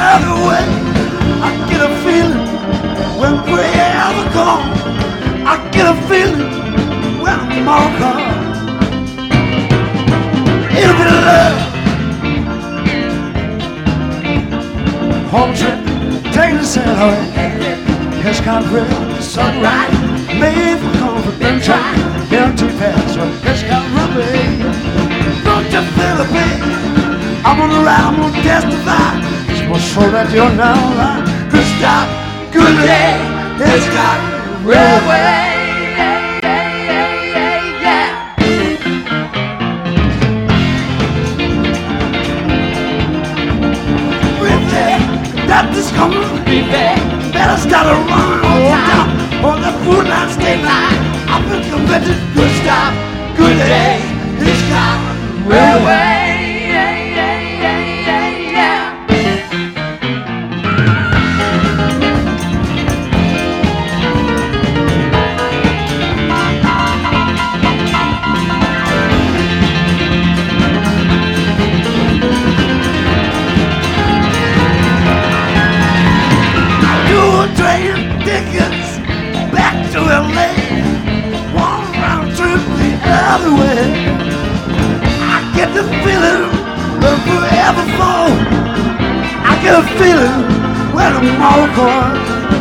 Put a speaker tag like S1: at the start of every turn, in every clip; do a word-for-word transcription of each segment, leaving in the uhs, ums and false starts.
S1: other way. I get a feeling when we're ever gone. I get a feeling when I'm all gone. It'll be love. Home trip, take the sail away. It's country, sunrise, made for comfort, then try. Empty pass, it's country. Don't you feel the pain? I'm gonna ride, I'm gonna testify. It's gonna show that you're now alive. Good stop, good day, it's got railway. That is coming, be back. Better start a run on time. On the food line, stay line. I've been convented, good stop, good day. It's got railway. Back to L A, one round trip the other way. I get the feeling of forever fall. I get a feeling when I'm all gone.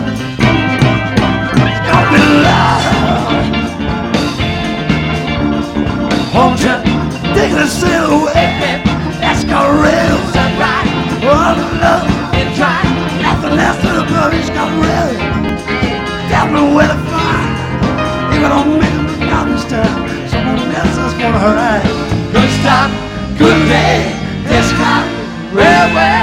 S1: It's gonna be loud. Home trip, taking a sail away. That's got rails and right. One love and try. Nothing else to the blood, it's got rails. Tell me where to find. If I don't make it out this time, someone else is gonna hurt. Good stop, good day, it's got railway.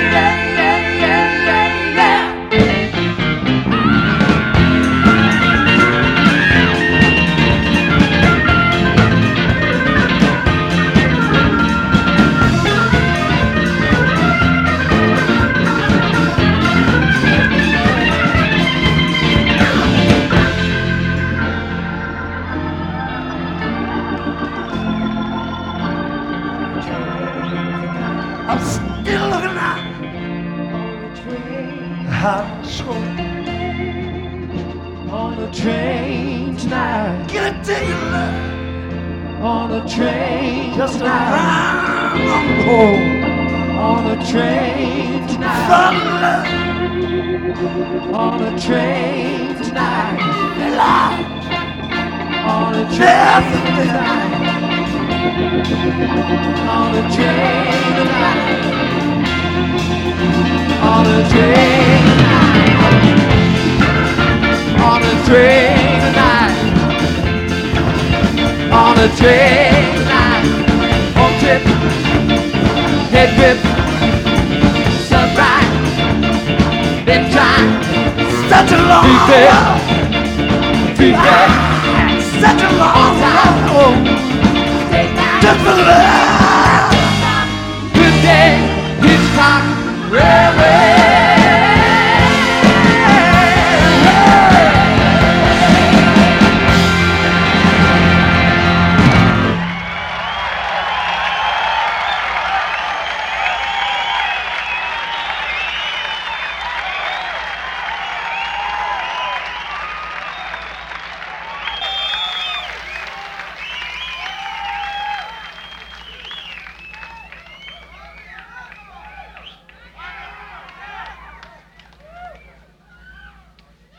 S1: I'm still looking out how it's going
S2: on the train tonight.
S1: Get it to you, love.
S2: On the train
S1: Just
S2: tonight.
S1: around the home.
S2: On the train tonight.
S1: Fun love.
S2: On the train tonight.
S1: Love.
S2: On the train
S1: Death.
S2: tonight. On the train tonight. On the train tonight. On the train tonight. On the train tonight. Home trip, head grip, sunrise, then try.
S1: Such a long
S2: Be fair.
S1: road.
S2: Be fair.
S1: Such a long road. Just for love.
S2: Good day, Hitchcock,